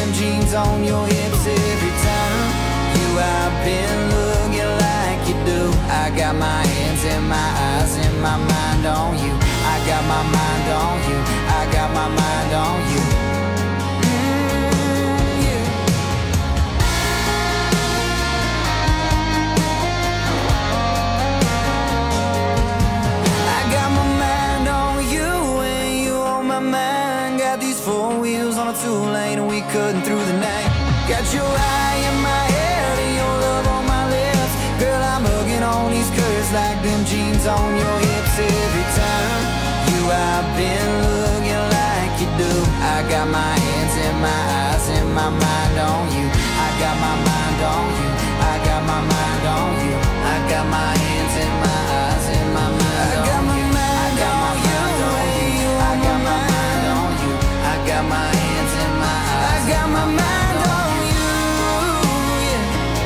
them jeans on your hips every time you out been looking like you do. I got my hands and my eyes and my mind on you. I got my mind on you. I got my mind on you. Four wheels on a two-lane and we cutting through the night. Got your eye in my head and your love on my lips. Girl, I'm hugging on these curves like them jeans on your hips every time you out been looking like you do. I got my hands and my eyes and my mind on you. I got my mind on you. I got my mind on you. I got my hands and my eyes and my mind on you. I got my mind on you. I got my mind on you. I got my hands in my eyes. I got my mind on you, yeah.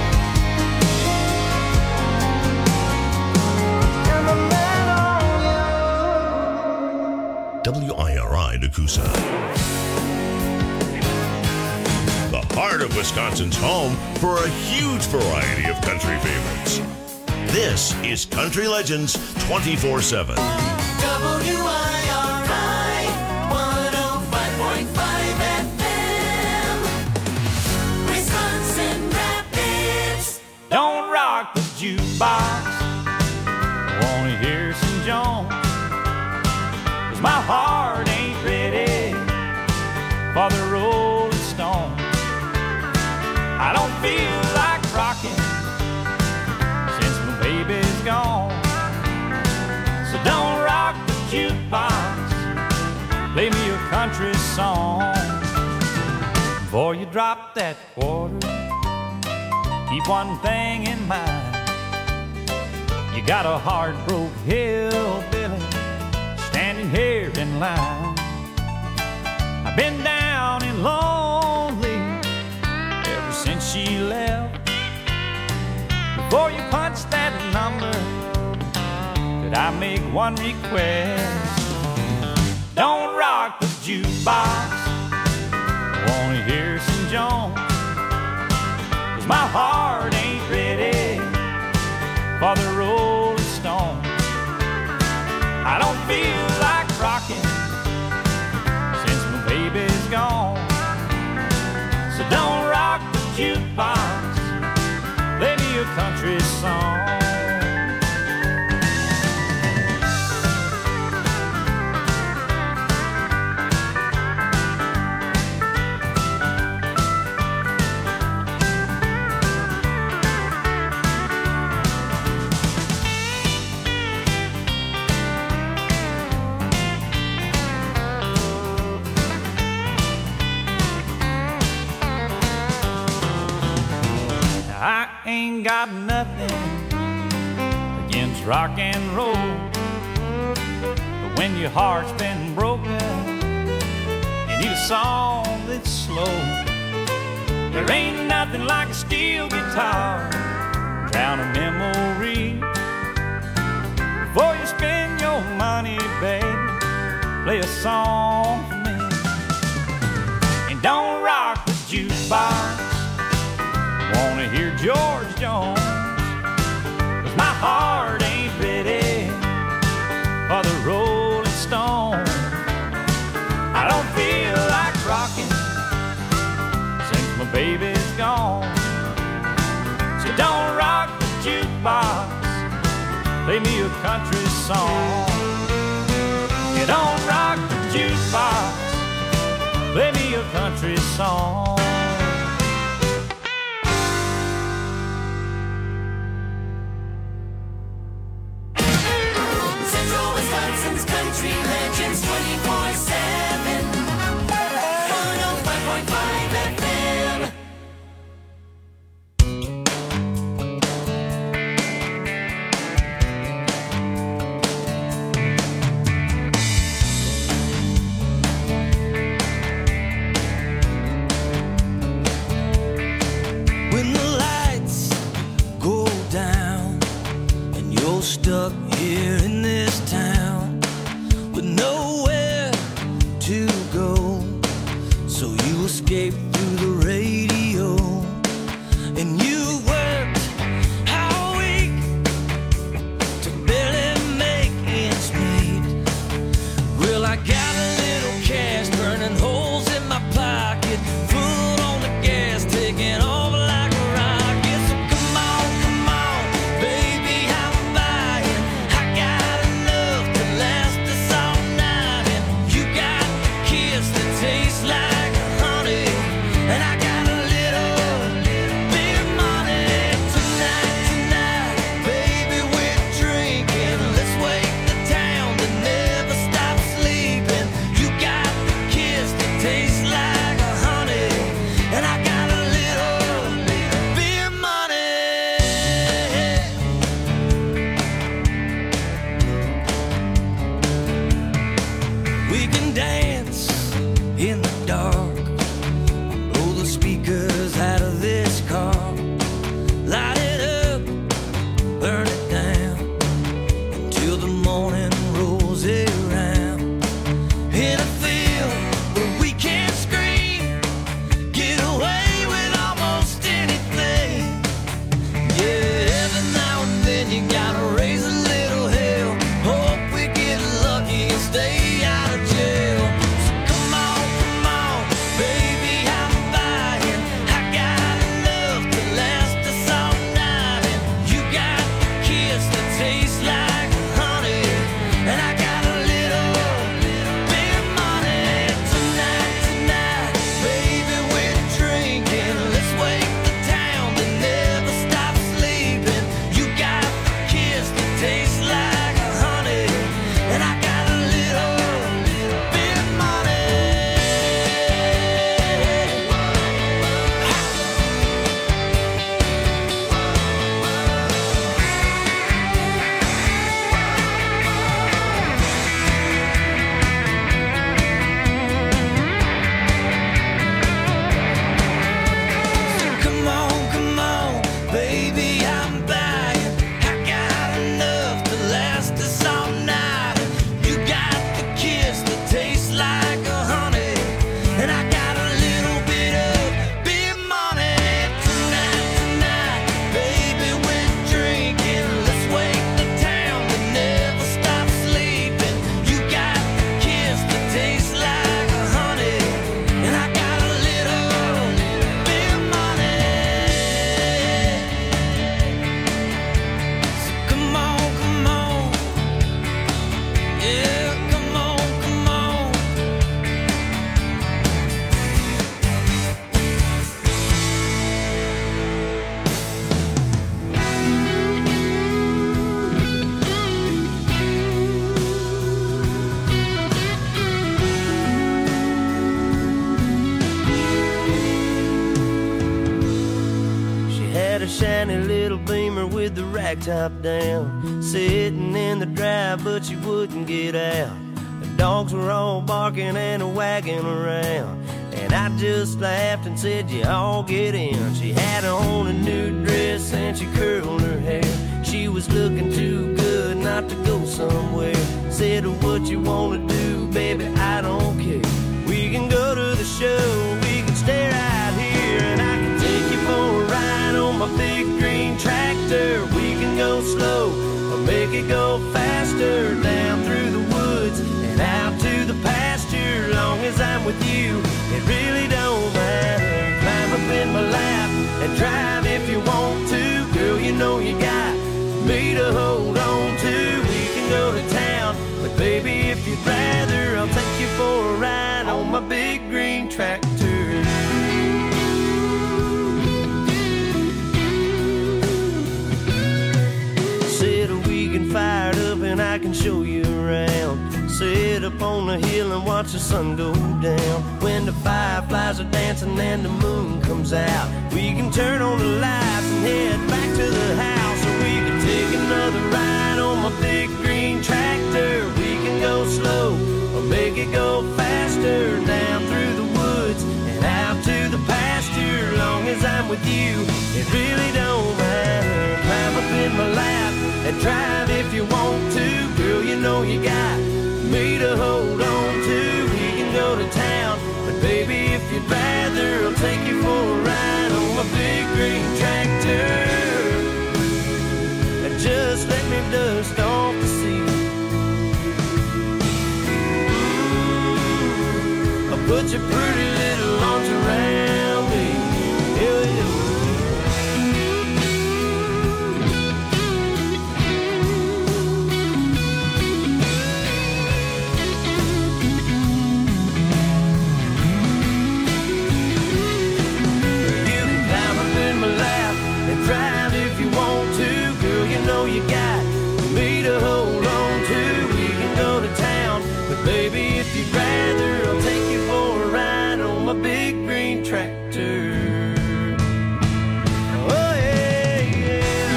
Got my mind on you. WIRI Nakusa. The heart of Wisconsin's home for a huge variety of country favorites. This is Country Legends 24/7. WIRI 105.5 FM, Wisconsin Rapids. Don't rock the jukebox, I wanna hear some Jones, 'cause my heart ain't ready for the Rolling Stones. I don't feel like rocking since my baby's gone. So don't rock the jukebox, play me a country song. Before you drop that quarter, keep one thing in mind. You got a heart-broke hillbilly standing here in line. I've been down and lonely ever since she left. Before you punch that number, could I make one request? Don't rock the jukebox, I wanna hear some Jones, 'cause my heart ain't ready for the Rolling Stones. I don't feel like rocking since my baby's gone. So don't rock the jukebox, play me a country song. I ain't got nothing against rock and roll, but when your heart's been broken, you need a song that's slow. There ain't nothing like a steel guitar, drown a memory. Before you spend your money, baby, play a song for me. And don't rock the jukebox, wanna hear George Jones, 'cause my heart ain't ready for the Rolling Stone. I don't feel like rocking since my baby's gone. So don't rock the jukebox, play me a country song. You don't rock the jukebox, play me a country song. Country Legends 24/7, 105.5 FM. When the lights go down and you're stuck here in this town with nowhere to go, so you will escape through the radio. And you worked all week to barely make ends meet. Well, I got a little cash burning holes in my pocket, foot on the gas, taking off like a rocket. So come on, baby, I'm buying. I got enough to last us all night, and you got a kiss that tastes like honey, and I got a little bit of money. Tonight, baby, we're drinking. Let's wake the town that never stops sleeping. You got the kiss that tastes like honey, and I got a little bit of money. We can dance in the dark, blow the speakers out of this car, light it up, burn it down, until the morning rolls around. In a field where we can't scream, get away with almost anything. Yeah, every now and then you gotta raise a little hell, hope we get lucky and stay out of jail. So come on, baby, I'm buying. I got enough to last us all night, and you got the kiss that tastes like honey, and I got a little bit of money. Tonight, baby, we're drinking. Let's wake the town that never stops sleeping. You got the kiss that tastes like honey, and I got a little bit of money. Come on, baby, I'm buying. I got enough to last us all night. You got the kiss that tastes like honey, and I got a little bit of money. Tonight, baby, we're drinking. Let's wake the town that never stops sleeping. You got the kiss that tastes like honey, and I got a little bit of money. So come on, yeah, come on. She had a shiny little Beamer with the rack top down, sitting in the drive, but she wouldn't get out. The dogs were all barking and wagging around, and I just laughed and said, "You all get in." She had on a new dress and she curled her hair. She was looking too good not to go somewhere. Said, "What you wanna do, baby, I don't care. We can go to the show, we can stay right here, and I can take you for a ride on my big green tractor. We can go slow or make it go faster, down through the woods and out to the pasture. Long as I'm with you, it really don't matter. Climb up in my lap and drive if you want to. Girl, you know you got me to hold on to. We can go to town, but baby, if you'd rather, I'll take you for a ride on my big green tractor. Said we can fire it up and I can show you around. Sit up on the hill and watch the sun go down. When the fireflies are dancing and the moon comes out, we can turn on the lights and head back to the house. Or we can take another ride on my big green tractor. We can go slow or make it go faster, down through the woods and out to the pasture. Long as I'm with you, it really don't matter. Climb up in my lap and drive if you want to. Girl, you know you got me to hold on to. We can go to town, but baby, if you'd rather, Put your pretty little arms around me. Yeah, yeah. Drive if you want to, girl, you know you got me to hold on to. We can go to town, but baby, if you'd rather, I'll take you for a ride on my big green tractor. Oh yeah, yeah.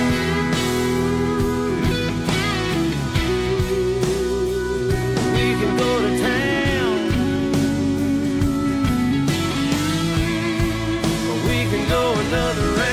We can go to town, or we can go another round.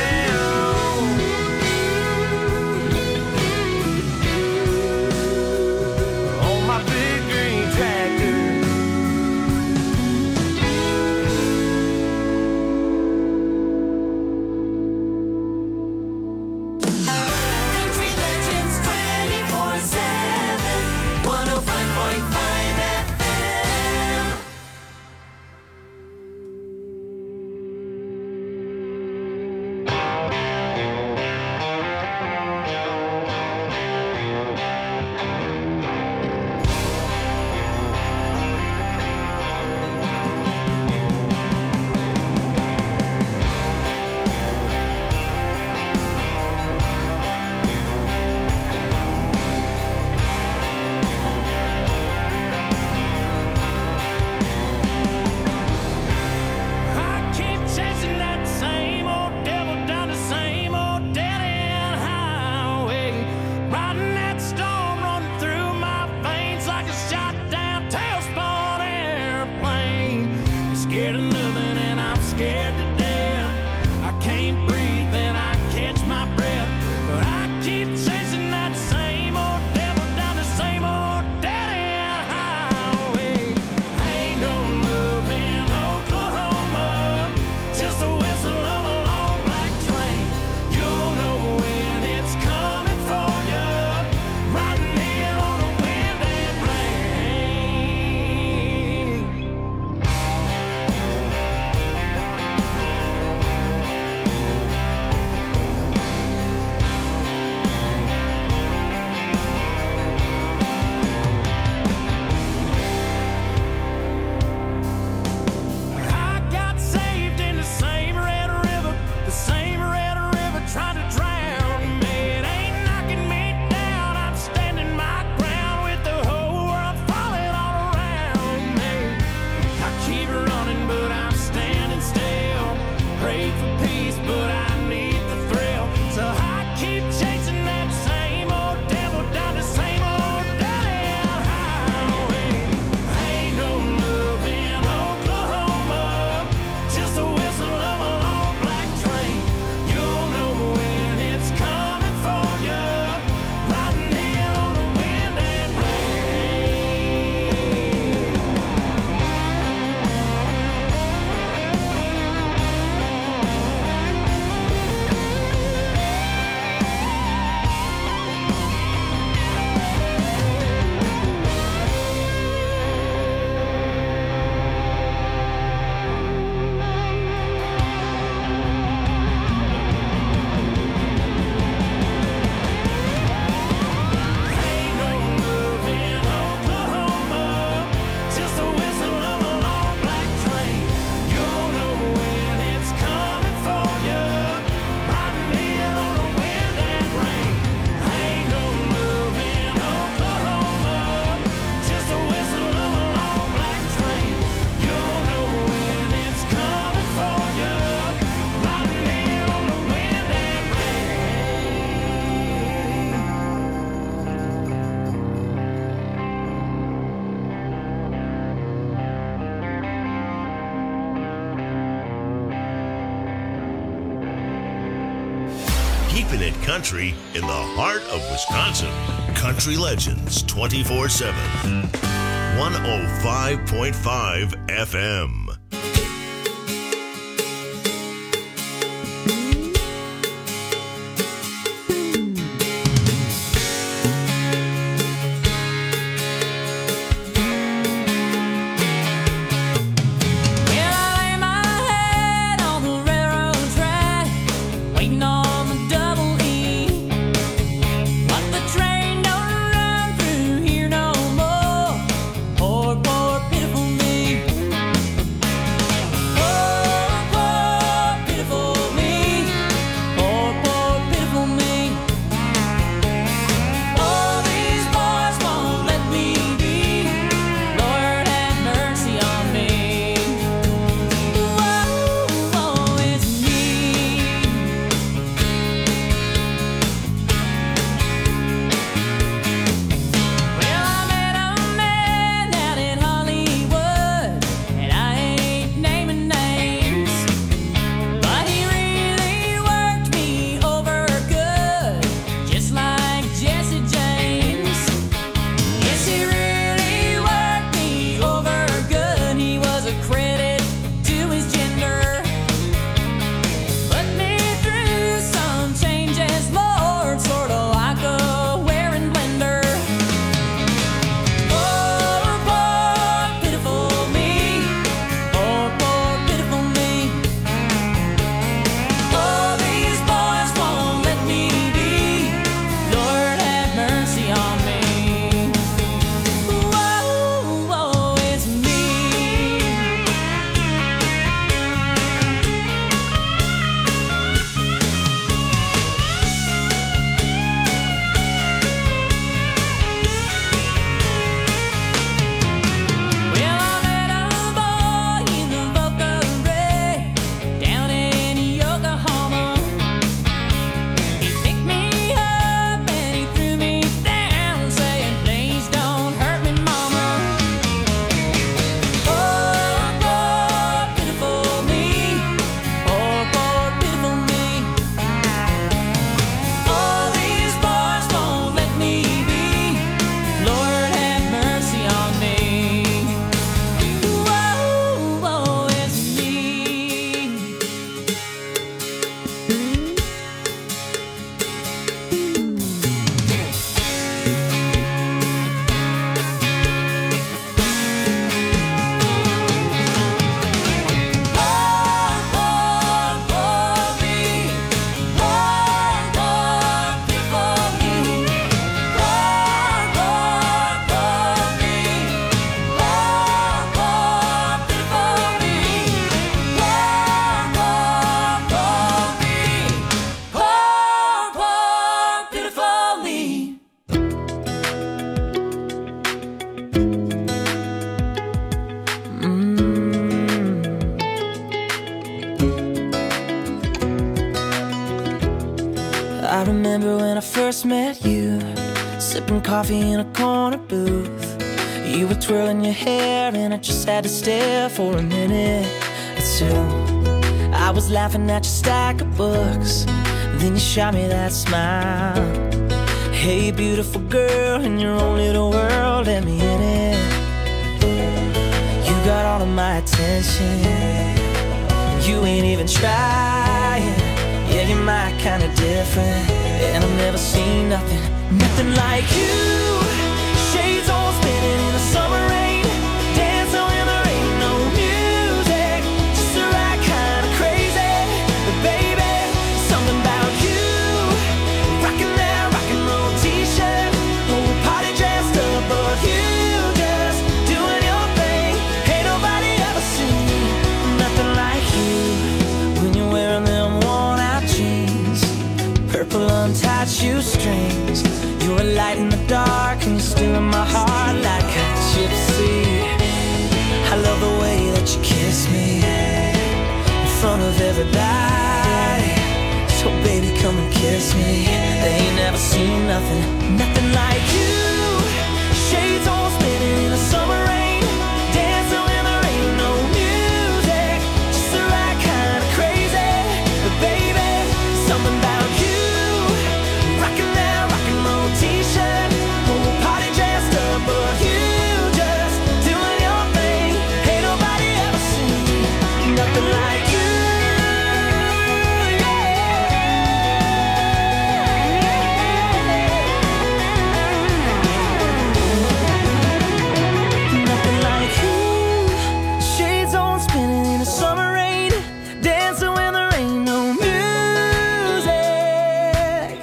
Keeping it country in the heart of Wisconsin. Country Legends 24/7. 105.5 FM. remember when I first met you, sipping coffee in a corner booth. You were twirling your hair and I just had to stare for a minute or two. I was laughing at your stack of books, then you shot me that smile. Hey beautiful girl, in your own little world, let me in it. You got all of my attention, you ain't even trying. Yeah, you're my kind of different, and I've never seen nothing like you. Shades all spinning in the summer rain, dancing when there ain't no music, just the right kind of crazy. But baby, something about you, rocking that rock and roll t-shirt, whole party dressed up, but you just doing your thing. Ain't nobody ever seen nothing like you when you're wearing them worn-out jeans, purple untied shoestrings. You're a light in the dark and you're still in my heart like a gypsy. I love the way that you kiss me in front of everybody. So baby, come and kiss me. They ain't never seen nothing like you. Shades all spinning in the summer rain, dancing when there ain't no music, just the right kind of crazy. But baby, something about you, rocking that rock and roll t-shirt, whole party dressed up, but you just doing your thing. Ain't nobody ever seen nothing like you. Nothing like you. Shades on spinning in the summer rain, dancing when there ain't no music.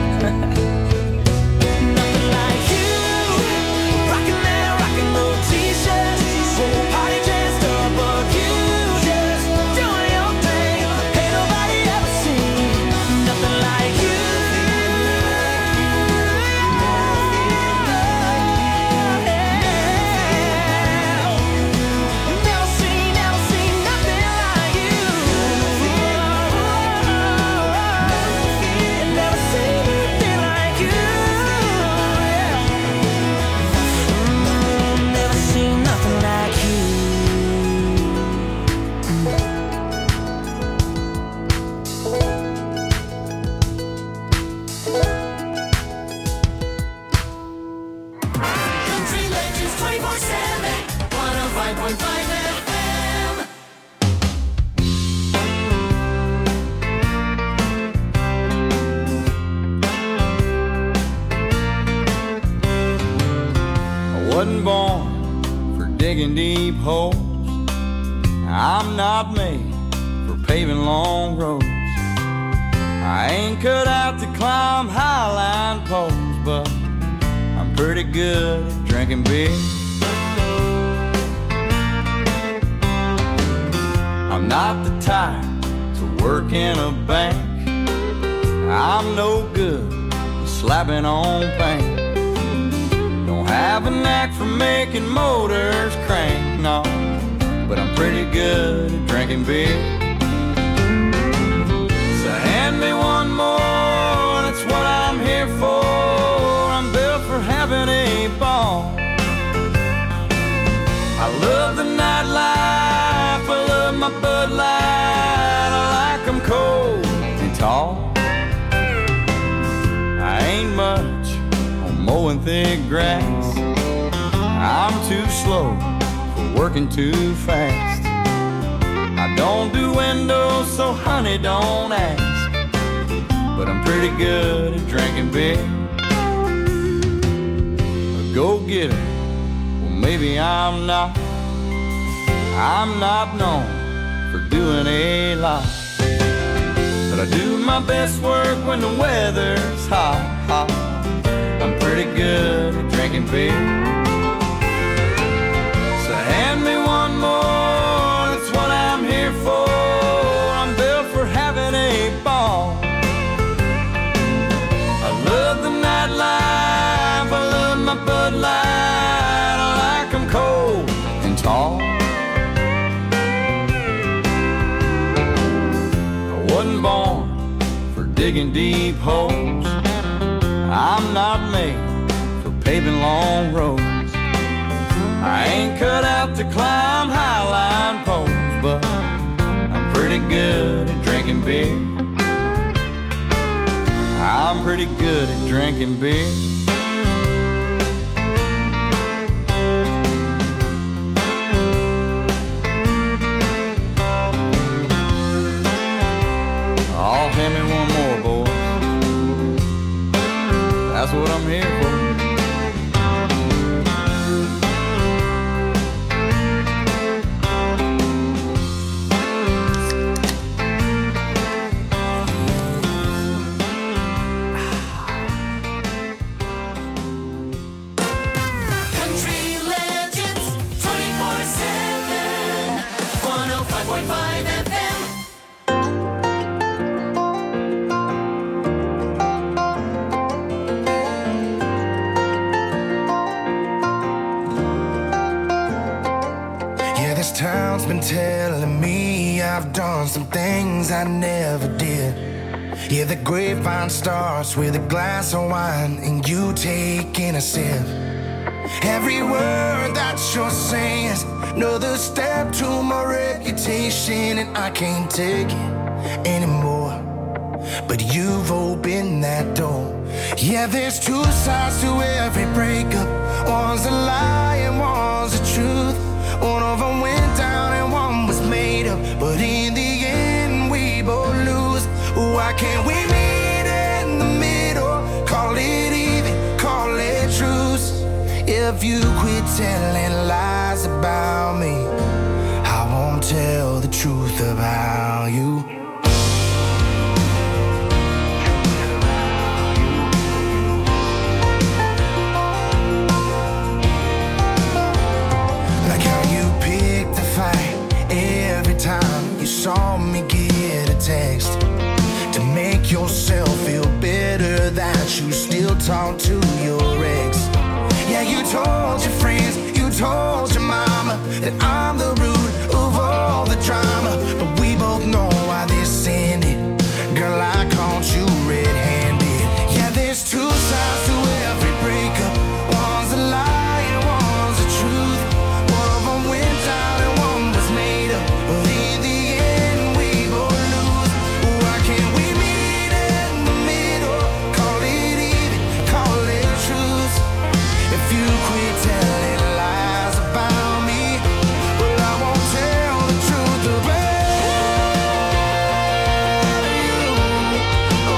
Nothing like you, rocking that rock and roll t-shirt, whole party dressed up, but you just doing your thing. Ain't nobody ever seen nothing like you. Never seen nothing like you. Never seen anything like you. Never seen nothing like you. Country Legends 24/7, 105.5 FM. I wasn't born for digging deep holes. I'm not made for paving long roads. I ain't cut out to climb highline poles, but I'm pretty good at drinking beer. I'm not the type to work in a bank. I'm no good at slapping on paint. Don't have a knack for making motors crank, no, but I'm pretty good at drinking beer. So hand me one more, that's what I'm here for. I'm built for having a ball. I love the nightlife, I love my Bud Light. I like 'em cold and tall. I ain't much on mowing thick grass. I'm too slow for working too fast. I don't do windows, so honey, don't ask. But I'm pretty good at drinking beer. A go-getter, well maybe I'm not. I'm not known for doing a lot, but I do my best work when the weather's hot, hot. I'm pretty good at drinking beer. So hand me one more, that's what I'm here for. I'm built for having a ball. I love the nightlife, I love my Bud Light. I like 'em cold and tall. I wasn't born for digging deep holes. I'm not made for paving long roads. I ain't cut out to climb highline poles, but I'm pretty good at drinking beer. I'm pretty good at drinking beer. Oh, hand me one more, boys. That's what I'm here for. Country Legends 24/7 105.5 FM. Yeah, this town's been telling me I've done some things I never did. Yeah, the grapevine starts with a glass of wine and you taking a sip. Every word that you're saying is another step to my reputation, and I can't take it anymore. But you've opened that door. Yeah, there's two sides to every breakup. One's a lie and one's the truth. One of them went down and one was made up, but in the end we both lose. Why can't we meet in the middle? Call it even, call it truce. If you quit telling lies about me, I won't tell the truth about you. Like how you picked the fight every time you saw me get a text. To make yourself feel better that you still talk to your ex. Yeah, you told your friends, you told your mama that I'm the root of all the drama. But we both know why this ended. Girl, I caught you red-handed. Yeah, there's two sides to every breakup. One's a lie and one's the truth. One of them went down and one was made up, but in the end we both lose. Why can't we meet in the middle? Call it even, call it truth. If you quit telling lies about me, well, I won't tell the truth about you. Oh.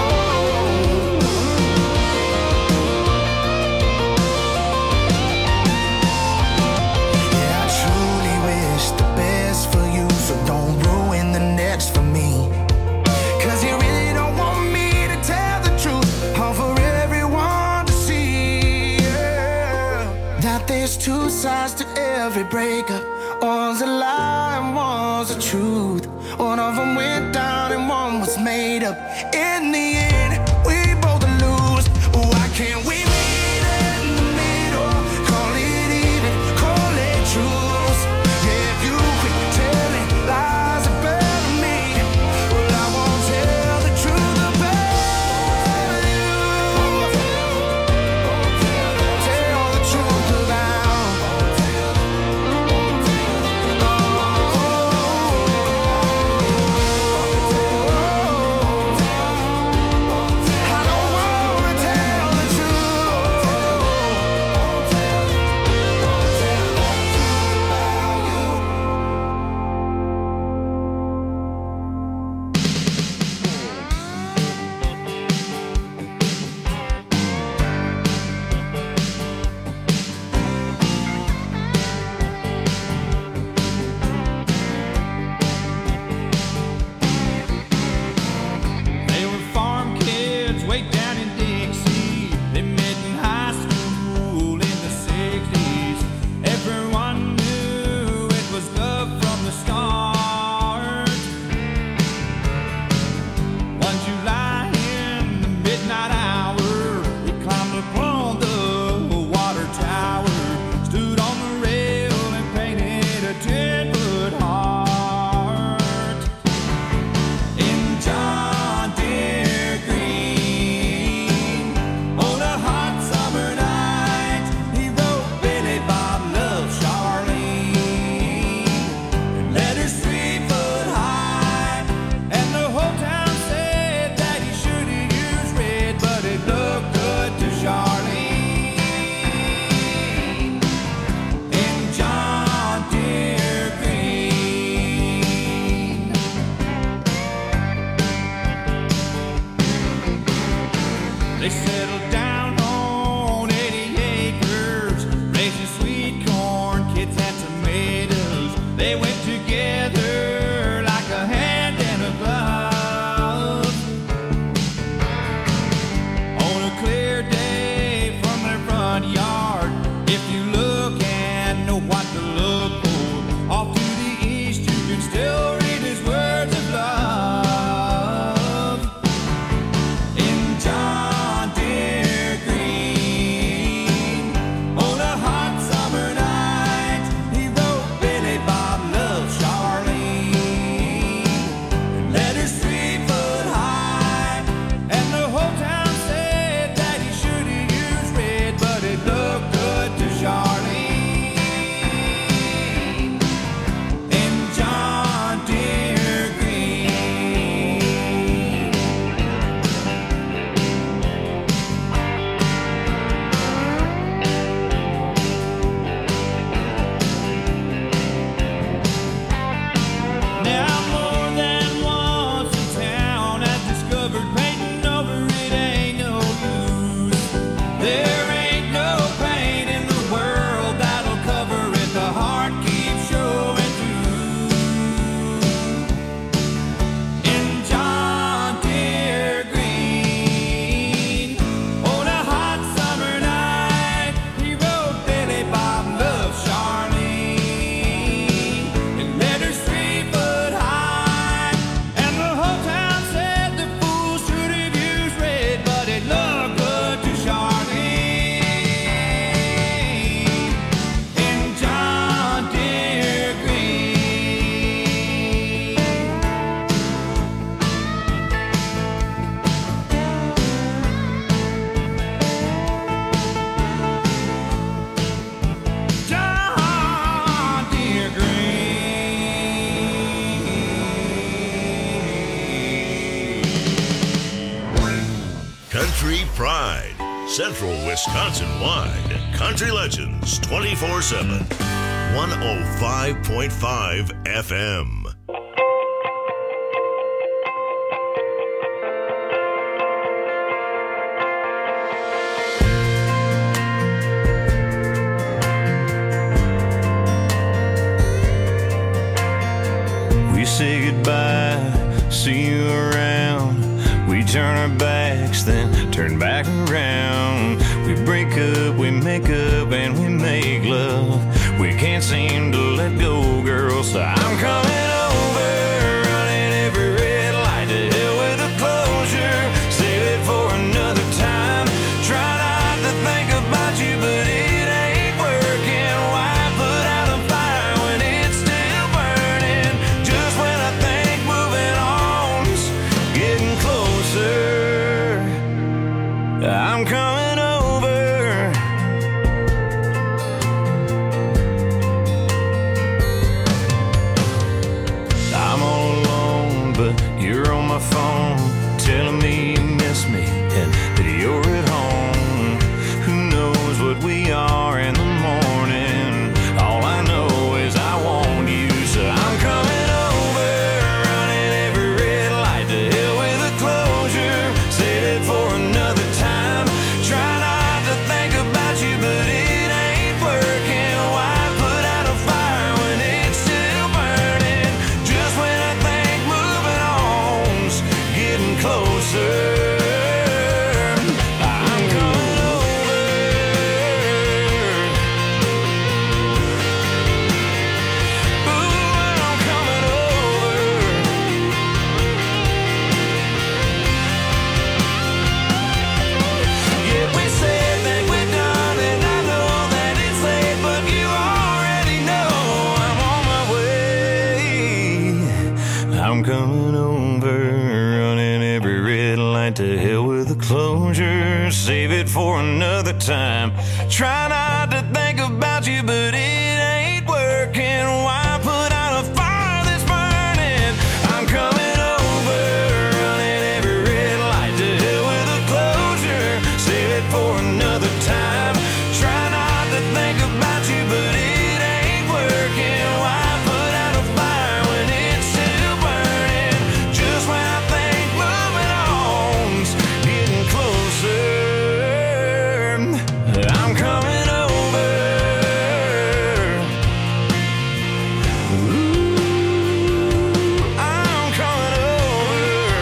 Yeah, I truly wish the best for you, so don't ruin the next for me. 'Cause you really don't want me to tell the truth, all for everyone to see. Yeah. That there's two sides to every breakup. One's a lie and one's the truth. One of them went down and one was made up. In the end, we both lose. Why can't we meet in the middle? Call it even, call it truth. Yeah, if you quit telling lies about me, well, I won't tell the truth about you. Tell the truth about. I don't wanna tell the truth. Country Pride. Central Wisconsin-wide. Country Legends 24/7. 105.5 FM. We say goodbye, see you around. We turn our backs, then turn back around. We break up, we make up, and we make love. We can't seem to let go, girl, so I'm coming over, running every red light to hell with a closure. Save it for another time. Try not to think about you, but it ain't working. Why put out a fire when it's still burning? Just when I think moving on's getting closer, I'm coming over. I'm all alone, but you're on my phone, telling me you miss me and that you're at home. Who knows what we are in the morning? All I know is I want you, so I'm coming over, running every red light to hell with a closure. Save it for another time. Try not to think about you, but it ain't working. Why put out a fire when it's still burning? Just when I think moving on's getting closer, I'm coming over. Ooh, I'm coming over. Yeah, we said that we're done, and I know that it's late, but you already know I'm on my way. I'm coming over, running every red light to hell with a closure. Save it for another time. Try not to think about you, but it ain't working. Why put out a fire that's burning? I'm coming over, running every red light to hell with a closure. Save it for another time. Try not to think about you, but it ain't working. Why put out a fire when it's still burning? Just when I think moving on's getting closer, I'm coming over. Ooh, I'm coming over.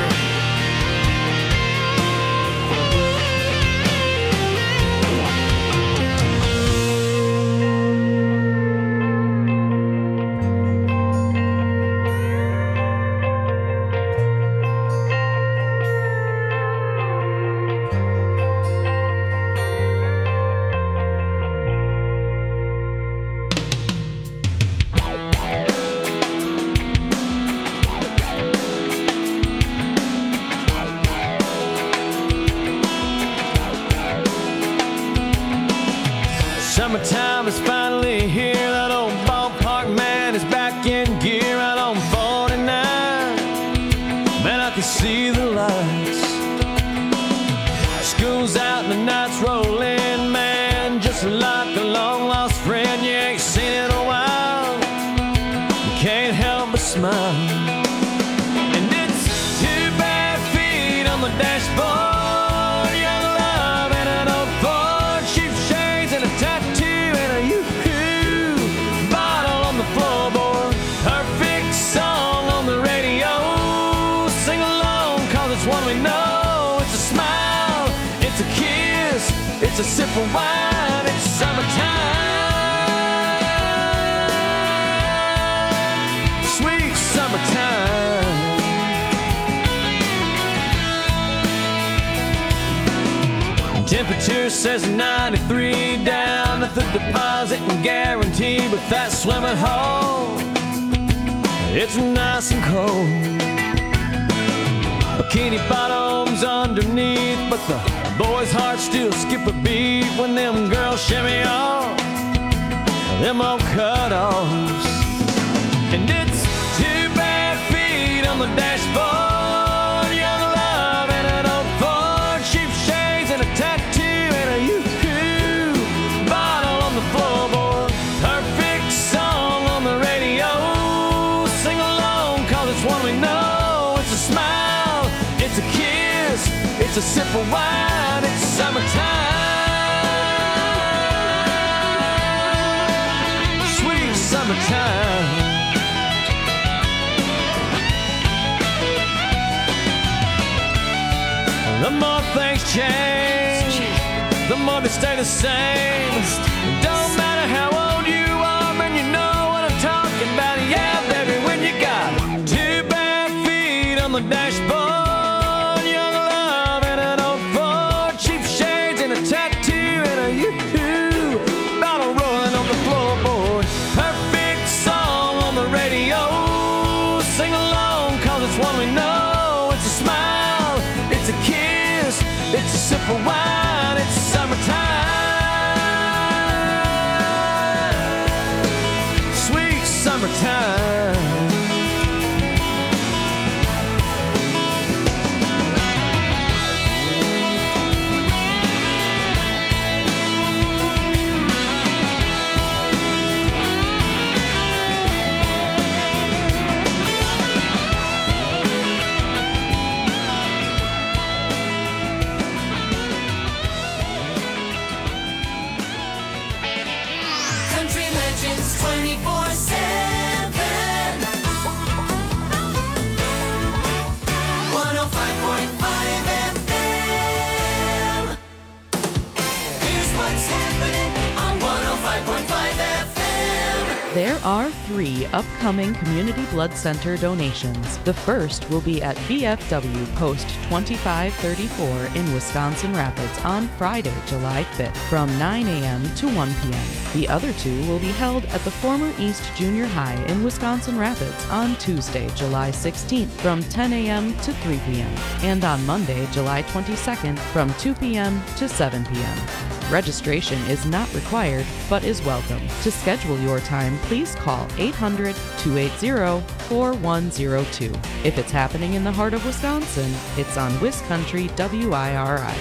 Summertime is finally here. That old ballpark man is back in gear out on 49. Man, I can see the lights. School's out and the night's rolling, man. Just like a long lost friend you ain't seen in a while. You can't help but smile. And it's 2 bare feet on the dashboard. Young love and an old Ford. Cheap shades and a tattoo and a yoo-hoo bottle on the floorboard. Perfect song on the radio. Sing along, cause it's one we know. It's a smile, it's a kiss, it's a sip of wine. It's summertime, sweet summertime. Temperature says 93 down at the deposit and guarantee, but that swimming hole, it's nice and cold. Bikini bottoms underneath, but the boys' hearts still skip a beat when them girls shimmy off them old cut-offs. And it's 2 bare feet on the dashboard. Young love and an old Ford. Cheap shades It's a sip of wine, it's summertime. Sweet summertime. The more things change, the more they stay the same. Don't matter how old you are, man, you know what I'm talking about. Yeah, baby, when you got 2 bare feet on the dashboard, young love and an old Ford, cheap shades and a tattoo and a yoo-hoo, bottle rolling on the floorboard. Perfect song on the radio, sing along 'cause it's one we know. It's a smile, it's a kiss, it's a sip of wine, it's summertime. Sweet summertime. Country Legends 24/7. 105.5 FM. Here's what's happening on 105.5 FM. There are 3 upcoming Community Blood Center donations. The first will be at VFW Post 2534 in Wisconsin Rapids on Friday, July 5th from 9 a.m. to 1 p.m. The other 2 will be held at the former East Junior High in Wisconsin Rapids on Tuesday, July 16th from 10 a.m. to 3 p.m. and on Monday, July 22nd from 2 p.m. to 7 p.m. Registration is not required, but is welcome. To schedule your time, please call 800-280-4102. If it's happening in the heart of Wisconsin, it's on WisCountry WIRI.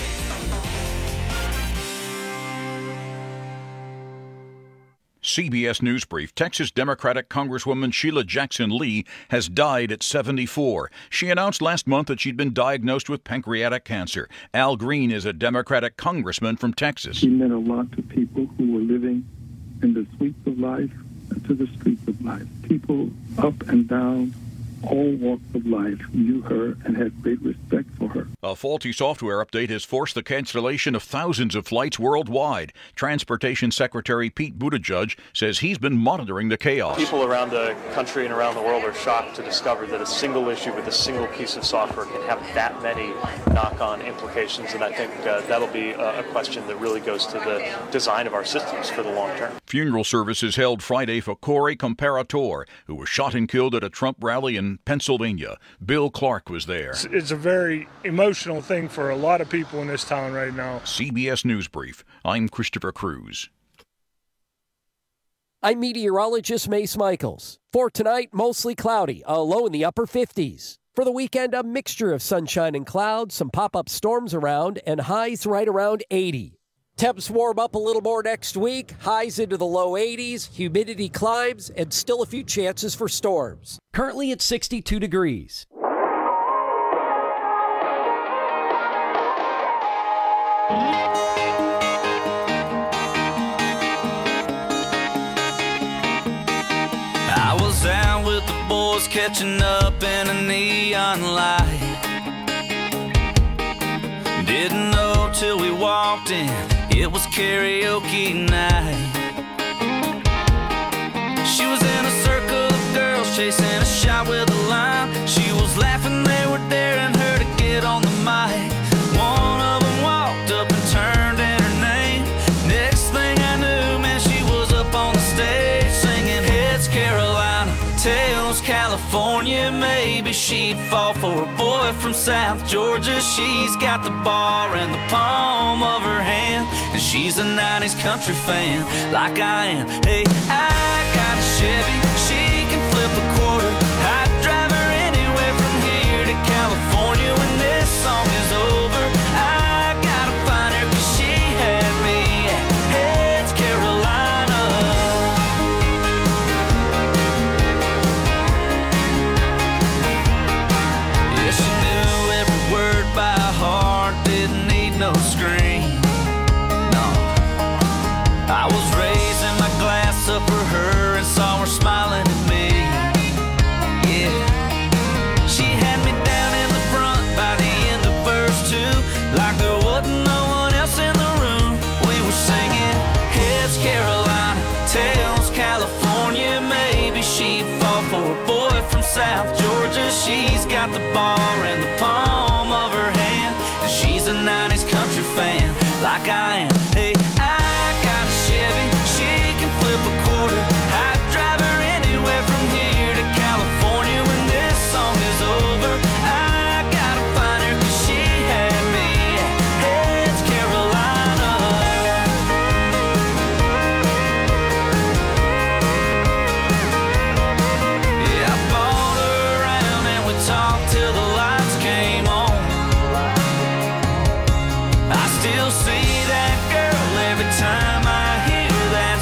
CBS News Brief. Texas Democratic Congresswoman Sheila Jackson Lee has died at 74. She announced last month that she'd been diagnosed with pancreatic cancer. Al Green is a Democratic congressman from Texas. She meant a lot to people who were living in the sweets of life and to the streets of life. People up and down, all walks of life, knew her and had great respect for her. A faulty software update has forced the cancellation of thousands of flights worldwide. Transportation Secretary Pete Buttigieg says he's been monitoring the chaos. People around the country and around the world are shocked to discover that a single issue with a single piece of software can have that many knock-on implications, and I think that'll be a question that really goes to the design of our systems for the long term. Funeral services held Friday for Corey Comparator, who was shot and killed at a Trump rally in Pennsylvania. Bill Clark was there. It's a very emotional thing for a lot of people in this town right now. CBS News Brief. I'm Christopher Cruz. I'm meteorologist Mace Michaels. For tonight, mostly cloudy, a low in the upper 50s. For the weekend, a mixture of sunshine and clouds, some pop-up storms around, and highs right around 80. Temps warm up a little more next week, highs into the low 80s, humidity climbs, and still a few chances for storms. Currently at 62 degrees. I was out with the boys catching up in a neon light. Didn't know till we walked in, it was karaoke night. She was in a circle of girls chasing a shot with a line. She was laughing, they were daring her to get on the mic. One of them walked up and turned in her name. Next thing I knew, man, she was up on the stage singing Heads Carolina, Tails California. Maybe she'd fall for a boy from South Georgia. She's got the bar in the palm of her hand, and she's a 90s country fan like I am. Hey, I got a Chevy, she can flip a quarter. I'd drive her anywhere from here to California. When this song is over, I gotta find her, 'cause she had me at Heads Carolina. Yeah, she knew every word by heart. she'd fall for a boy from South Georgia. She's got the bar in the palm of her hand, and she's a 90s country fan like I am. Hey, I got a Chevy, she can flip a quarter. I'd drive her anywhere from here to California when this song is over. I gotta find her 'cause she had me. Hey, it's Carolina. Yeah, I bought her around and we talked till the lights came on. I still see that girl every time I hear that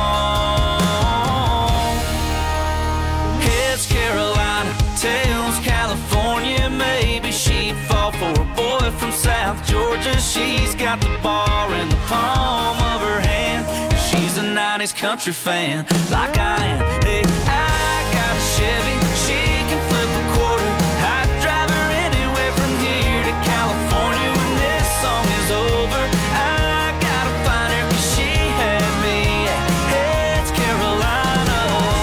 song. It's Carolina, tells California, maybe she'd fall for a boy from South Georgia. She's got the bar in the palm of her hand. She's a 90s country fan like I am. Hey, I got a Chevy, she can flip a quarter. I'd drive her anywhere from here to California when this song is over. I gotta find her 'cause she had me. Hey, it's Carolina.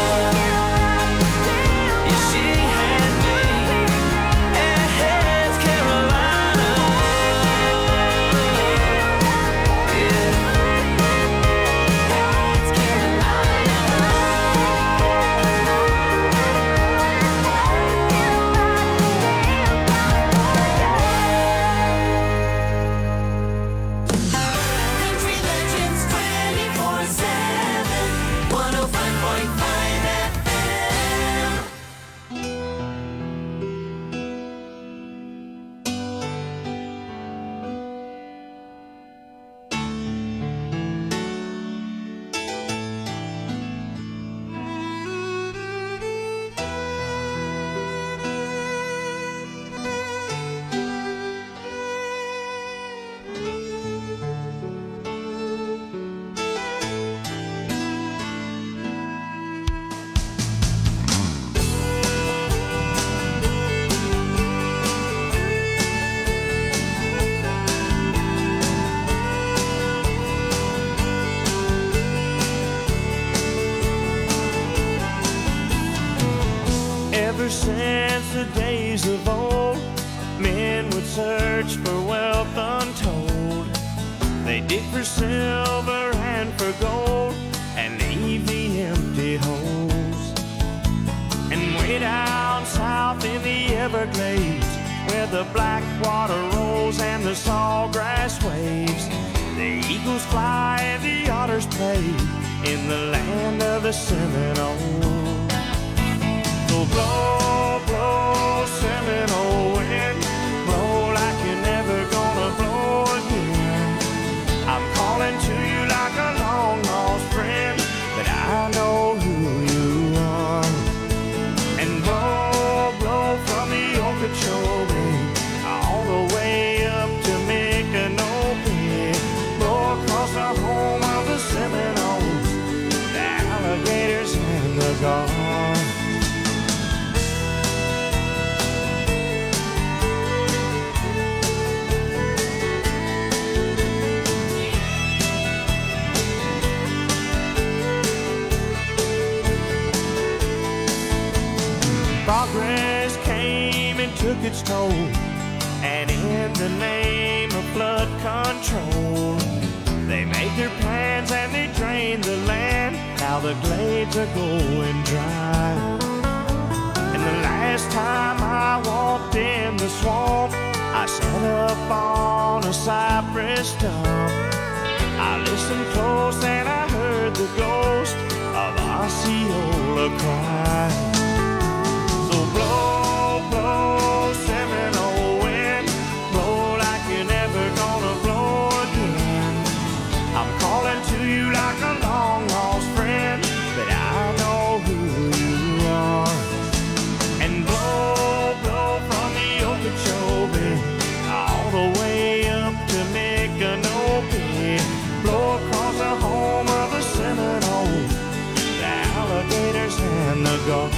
Yeah, she had me. Hey, it's Carolina. Yeah. It's Country Legends 24/7, 105.5 FM. Ever since the days of old, men would search for wealth untold. They dig for silver and for gold and leave the empty holes. And way down south in the Everglades, where the black water rolls and the sawgrass waves, the eagles fly and the otters play in the land of the Seminoles. So blow, blow, Seminole wind, blow like you're never gonna blow again. I'm calling to you like a long lost friend, but I know who you are. And blow, blow from the Okeechobee all the way up to Micanopy. Blow across the home of the Seminoles, the alligators and the gulls. Progress came and took its toll, and in the name of flood control, they made their plans and they drained the land. Now the glades are going dry. And the last time I walked in the swamp, I sat up on a cypress stump. I listened close and I heard the ghost of Osceola cry. So blow, blow, Seminole wind, blow like you're never gonna blow again. I'm calling to you like a long lost friend, but I know who you are. And blow, blow from the Okeechobee all the way up to Micanopy. Blow across the home of the Seminoles, the alligators and the gulls.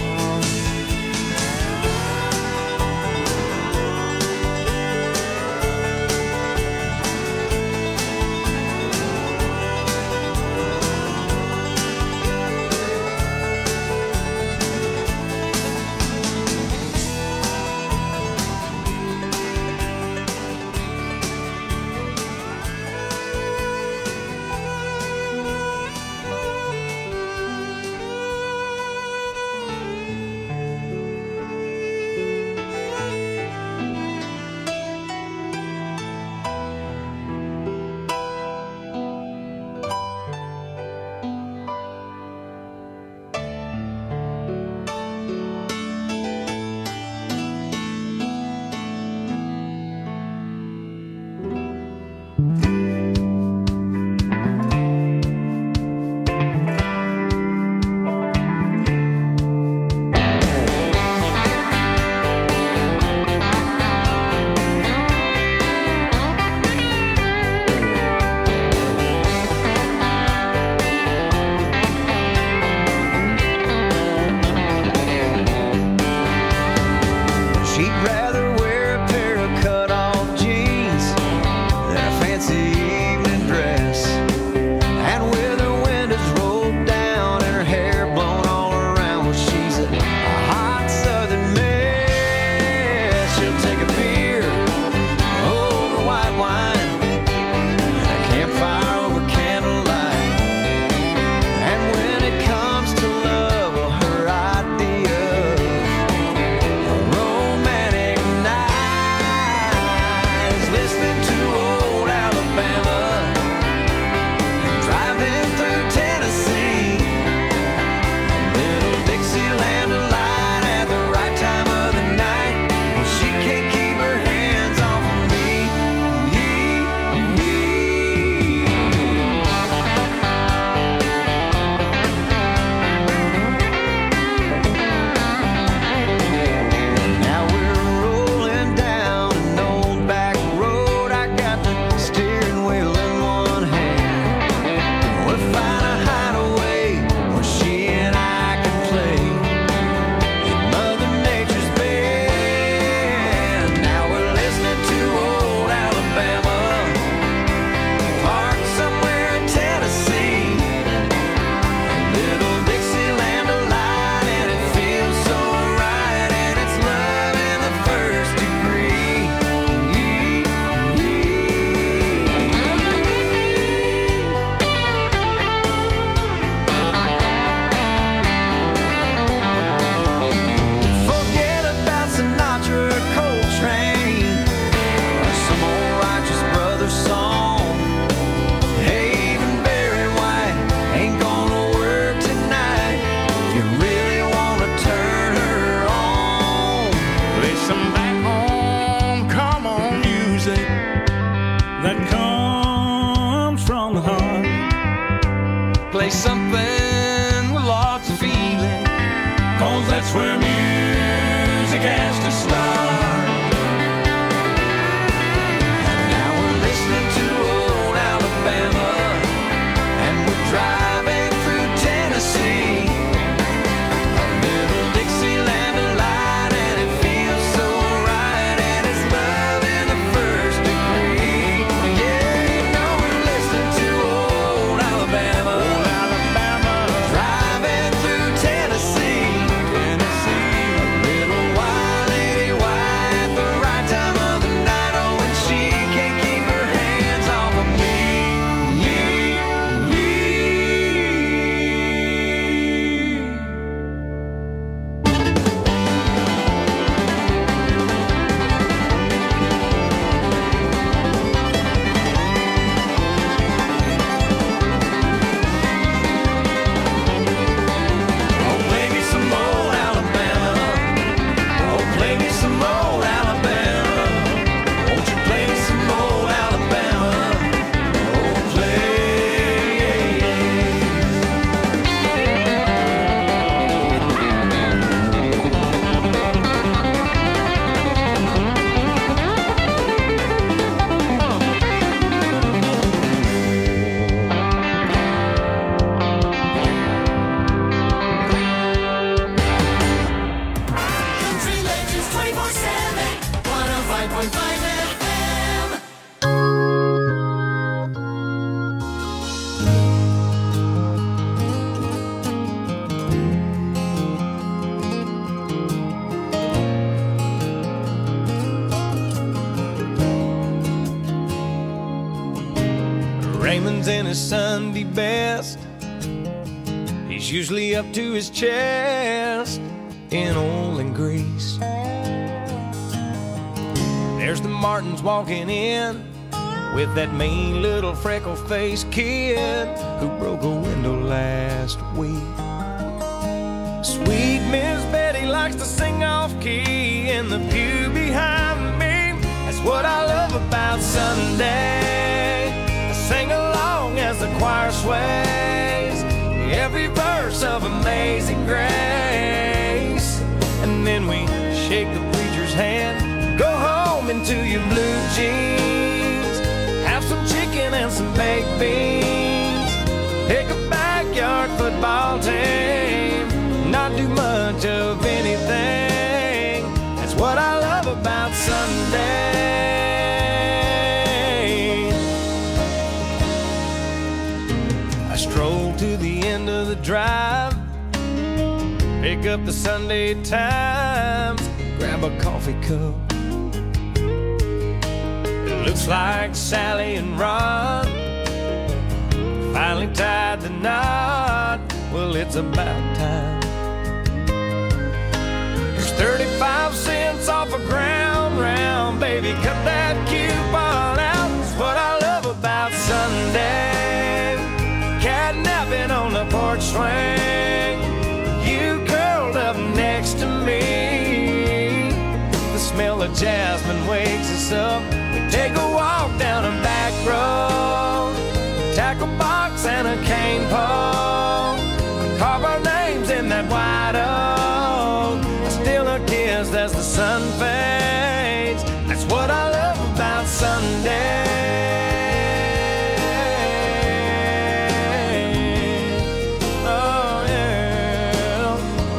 'cause that's where music has to start. And now we're listening to old Alabama, and we're driving through Tennessee. A little Dixieland delight, and it feels so right, and it's love in the first degree. Yeah, you know we're listening to old Alabama, driving through Tennessee. A little wild lady white, the right time of the night. Oh, and she can't keep her hands off of me. Oh, play me some old Alabama. Oh, play me some old Alabama. Won't you play me some old Alabama? Oh, play. Country Legends 24/7, 105.5 FM. Raymond's in his Sunday best. He's usually up to his chest in oil and grease. There's the Martins walking in with that mean little freckle-faced kid who broke a window last week. Sweet Miss Betty likes to sing off-key in the pew behind me. That's what I love about Sunday. I sing along as the choir sways every verse of Amazing Grace. And then we shake the preacher's hand, go home into your blue jeans, have some chicken and some baked beans, pick a backyard football team, not do much of anything. That's what I love about Sunday. I stroll to the end of the drive, pick up the Sunday Times, grab a coffee cup. It looks like Sally and Ron finally tied the knot. Well, it's about time. There's 35 cents off a ground round, baby, cut that coupon out. That's what I love about Sunday. Catnapping on the porch swing, you curled up next to me. The smell of jasmine wakes us up. We take a walk down a back road, tackle box and a cane pole, carve our names in that white oak. I steal a kiss as the sun fades. That's what I love about Sunday. Oh yeah.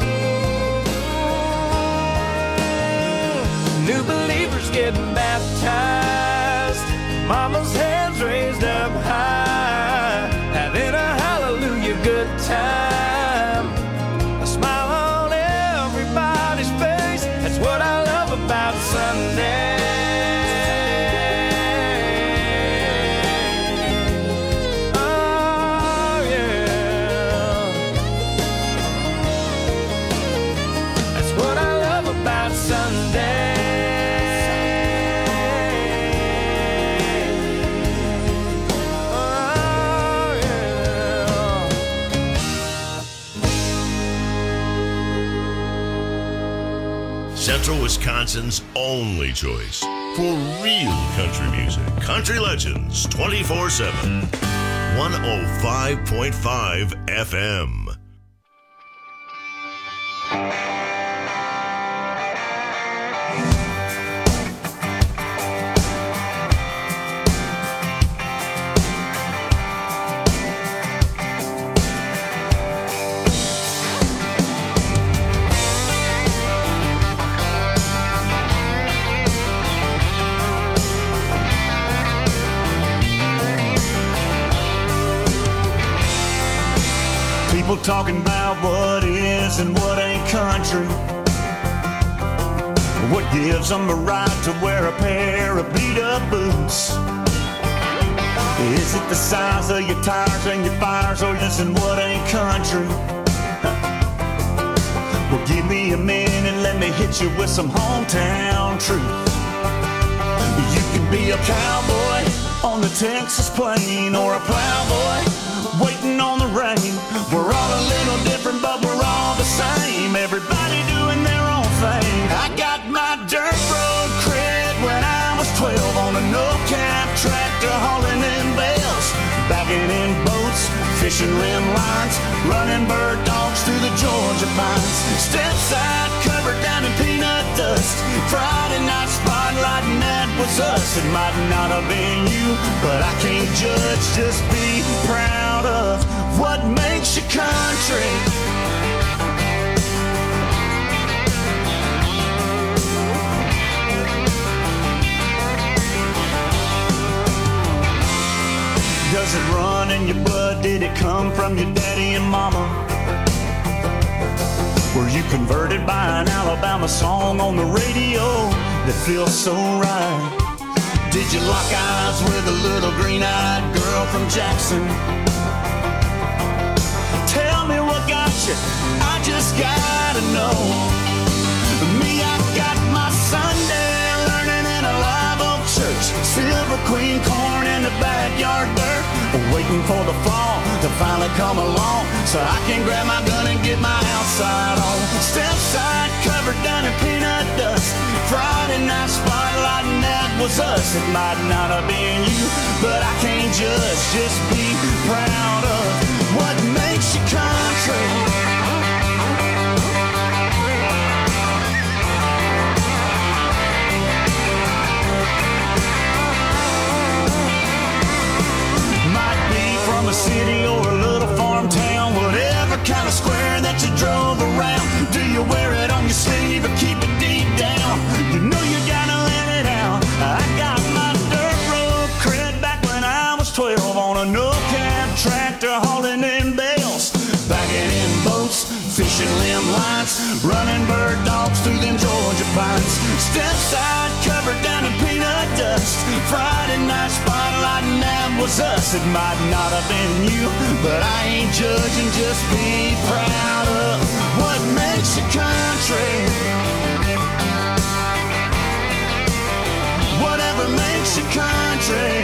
New believers getting baptized, mama's hands raised up high, having a hallelujah good time. A smile on everybody's face. That's what I love about Sunday. Oh yeah. That's what I love about Sunday. Central Wisconsin's only choice for real country music. Country Legends 24/7. 105.5 FM. talking about what is and what ain't country. What gives them a right to wear a pair of beat-up boots? Is it the size of your tires and your fires, or is it what ain't country? Well, give me a minute, let me hit you with some hometown truth. You can be a cowboy on the Texas plain, or a plowboy waiting on the rain. We're all a little different, but we're all the same. Everybody doing their own thing. I got my dirt road cred when I was 12 on a no-cap tractor hauling in bales, bagging in boats, fishing rim lines, running bird dogs through the Georgia pines. Step side covered down in peanut dust. Friday night spotlight, and that was us. It might not have been you, but I can't judge. Just be proud of what makes you country. Does it run in your blood? Did it come from your daddy and mama? Were you converted by an Alabama song on the radio that feels so right? Did you lock eyes with a little green-eyed girl from Jackson? Tell me what got you, I just gotta know. Me, I got my Sunday learning in a live oak church. Silver Queen corn in the backyard dirt, waiting for the fall to finally come along, so I can grab my gun and get my outside on. Step side covered down in peanut dust. Friday night spotlight, and that was us. It might not have been you, but I can't judge. Just be proud of what makes you country. From a city or a little farm town, whatever kind of square that you drove around. Do you wear it on your sleeve or keep it deep down? You know you gotta let it out. I got my dirt road cred back when I was 12 on a no-cab tractor hauling in bales, bagging in boats, fishing limb lines, running bird dogs through them Georgia pines. Step side covered down in peanut dust. Friday night spotlight, and that was us. It might not have been you, but I ain't judging. Just be proud of what makes you country. Whatever makes you country.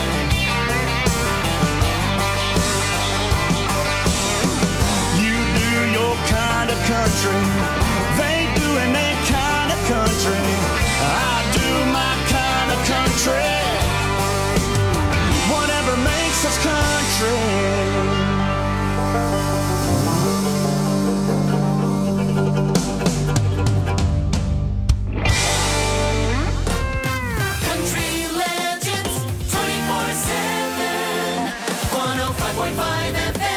Kind of country, they doing their kind of country. I do my kind of country. Whatever makes us country. Country legends, 24/7, 105.5 FM.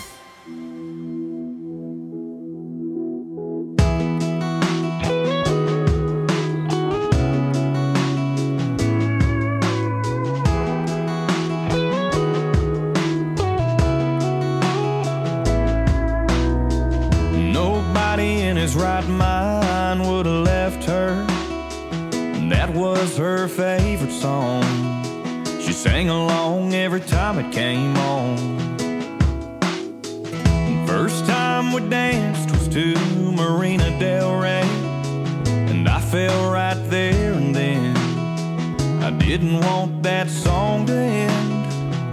Right mind would have left her, and that was her favorite song. She sang along every time it came on. First time we danced was to Marina Del Rey, and I fell right there and then. I didn't want that song to end.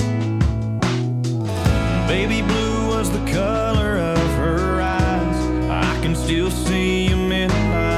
Baby blue was the color of her eyes. I can still see them in my